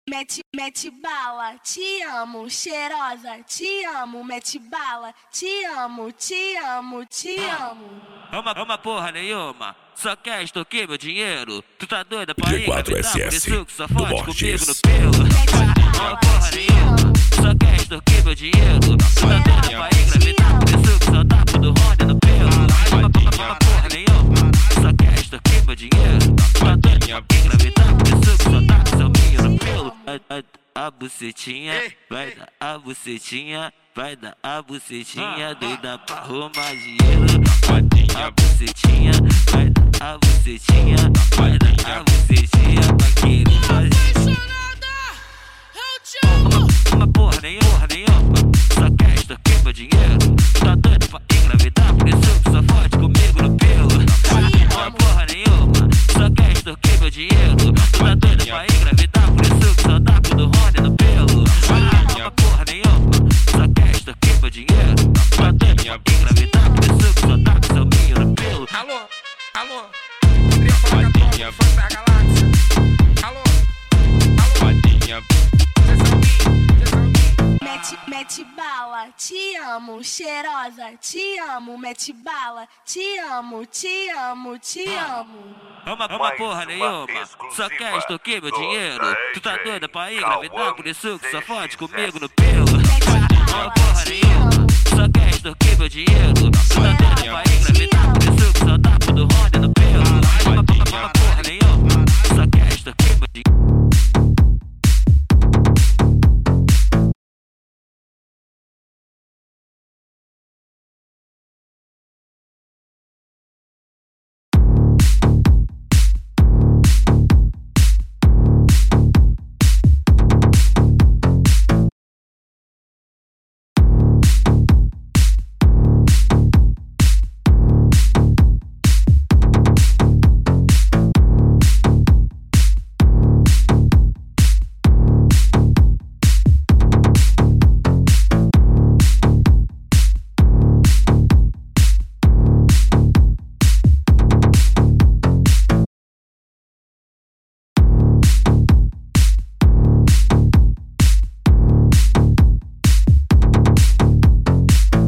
Mete bala, te amo, cheirosa, te amo, mete bala, te amo, te amo, te amo. Uma porra nenhuma, só quer extorquir meu dinheiro. Tu tá doida pra engravidar, por isso que só fode comigo no pelo. Uma porra nenhuma, só quer extorquir meu dinheiro. Tu tá doida pra engravidar, por isso que só dá pro Rony no pelo. Uma porra nenhuma, só quer extorquir meu dinheiro. Tu tá doida pra engravidar, por isso que só dá pro seu minho no pelo. A bucetinha, vai dar a bucetinha, vai dar a bucetinha, doida pra arrumar dinheiro. A bucetinha, vai dar a bucetinha, vai dar a bucetinha pra querer fazer. Uma porra nenhuma, só quer extorquir meu dinheiro. Tá doido pra engravidar, por isso que só fode comigo no pelo. Uma porra nenhuma, só quer extorquir meu dinheiro. Tá doido pra engravidar, por isso que só dá pro Rony no pelo. Uma porra nenhuma, só quer extorquir meu dinheiro. Tá doido pra engravidar, por isso que só dá pro seu minho no pelo. Alô, poderia falar com a tropa, fã da galáxia. Alô, Madinha. Mete bala, te amo, cheirosa, te amo, mete bala, te amo, te amo, te amo. Uma porra nenhuma, só quer extorquir meu dinheiro. Tu tá doida pra engravidar, por isso que só fode comigo no pelo. Uma porra nenhuma, só quer extorquir meu dinheiro. Tu tá doida pra engravidar, por isso que só dá pro Rony no pelo. Uma porra nenhuma, só quer extorquir meu dinheiro.